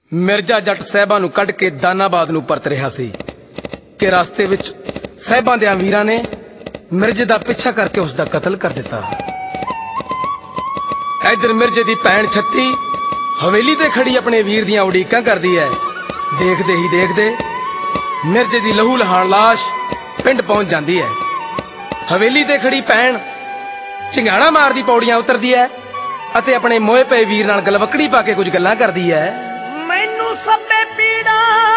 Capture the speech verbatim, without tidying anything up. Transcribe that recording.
ਮਿਰਜ਼ਾ ਜੱਟ ਸਾਹਿਬਾਂ ਨੂੰ ਕੱਢ ਕੇ ਦਾਨਾਬਾਦ ਨੂੰ ਪਰਤ ਰਿਹਾ ਸੀ ਕਿ ਰਸਤੇ ਵਿੱਚ ਸਾਹਿਬਾਂ ਦੇ ਵੀਰਾਂ ਨੇ ਮਿਰਜ਼ੇ ਦਾ ਪਿੱਛਾ ਕਰਕੇ ਉਸ ਦਾ ਕਤਲ ਕਰ ਦਿੱਤਾ। ਇਧਰ ਮਿਰਜ਼ੇ ਦੀ ਭੈਣ ਛੱਤੀ ਹਵੇਲੀ ਤੇ ਖੜੀ ਆਪਣੇ ਵੀਰ ਦੀਆਂ ਉਡੀਕਾਂ ਕਰਦੀ ਹੈ। ਦੇਖਦੇ ਹੀ ਦੇਖਦੇ ਮਿਰਜ਼ੇ ਦੀ ਲਹੂ ਲਹਾਨ ਲਾਸ਼ ਪਿੰਡ ਪਹੁੰਚ ਜਾਂਦੀ ਹੈ। ਹਵੇਲੀ ਤੇ ਖੜੀ ਭੈਣ ਚਿੰਗਾੜਾ ਮਾਰਦੀ ਪੌੜੀਆਂ ਉਤਰਦੀ ਹੈ ਅਤੇ ਆਪਣੇ ਮੋਏ ਪਏ ਵੀਰ ਨਾਲ ਗਲਵਕੜੀ ਪਾ ਕੇ ਕੁਝ ਗੱਲਾਂ ਕਰਦੀ ਹੈ। ਮੈਨੂੰ ਸਭੇ ਪੀੜਾ